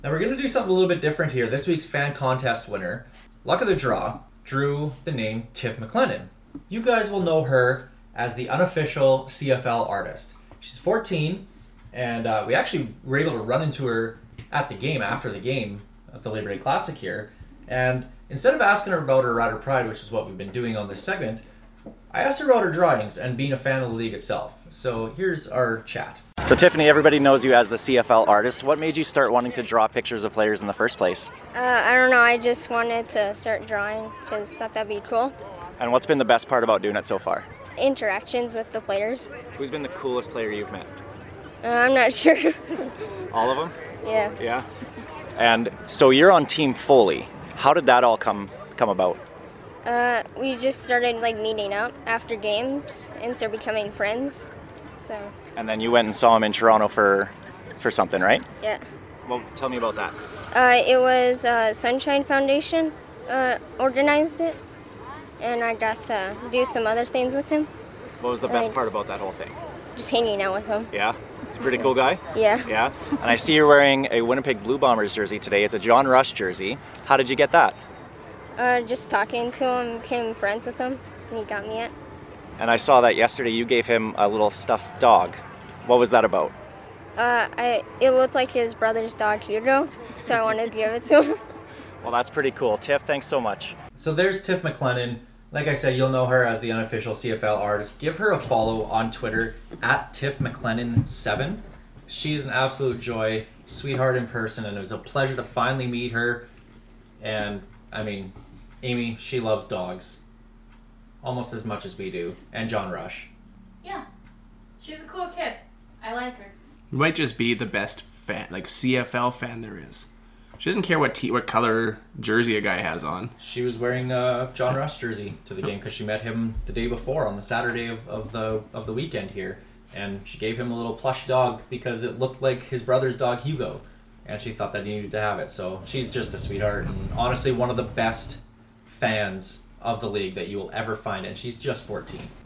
Now we're going to do something a little bit different here. This week's fan contest winner, luck of the draw, drew the name Tiff McLennan. You guys will know her as the unofficial CFL artist. She's 14, and we actually were able to run into her at the game, after the game of the Labor Day Classic here. And instead of asking her about her Rider Pride, which is what we've been doing on this segment, I asked her about her drawings and being a fan of the league itself. So here's our chat. So Tiffany, everybody knows you as the CFL artist. What made you start wanting to draw pictures of players in the first place? I don't know, I just wanted to start drawing because thought that'd be cool. And what's been the best part about doing it so far? Interactions with the players. Who's been the coolest player you've met? I'm not sure. All of them? Yeah. Yeah. And so you're on Team Foley. How did that all come about? We just started meeting up after games and started becoming friends. So. And then you went and saw him in Toronto for something, right? Yeah. Well, tell me about that. It was Sunshine Foundation organized it, and I got to do some other things with him. What was the best part about that whole thing? Just hanging out with him. Yeah? He's a pretty cool guy? Yeah. Yeah? And I see you're wearing a Winnipeg Blue Bombers jersey today. It's a John Rush jersey. How did you get that? Just talking to him, became friends with him, and he got me it. And I saw that yesterday you gave him a little stuffed dog. What was that about? It looked like his brother's dog, Hugo, so I wanted to give it to him. Well, that's pretty cool. Tiff, thanks so much. So there's Tiff McLennan. Like I said, you'll know her as the unofficial CFL artist. Give her a follow on Twitter at TiffMcLennan7. She's an absolute joy, sweetheart in person, and it was a pleasure to finally meet her. And, I mean, Amy, she loves dogs almost as much as we do, and John Rush. Yeah, she's a cool kid. I like her. You might just be the best fan, CFL fan there is. She doesn't care what color jersey a guy has on. She was wearing a John Rush jersey to the game because she met him the day before on the Saturday of the weekend here, and she gave him a little plush dog because it looked like his brother's dog Hugo, and she thought that he needed to have it. So she's just a sweetheart and honestly one of the best fans of the league that you will ever find, and she's just 14.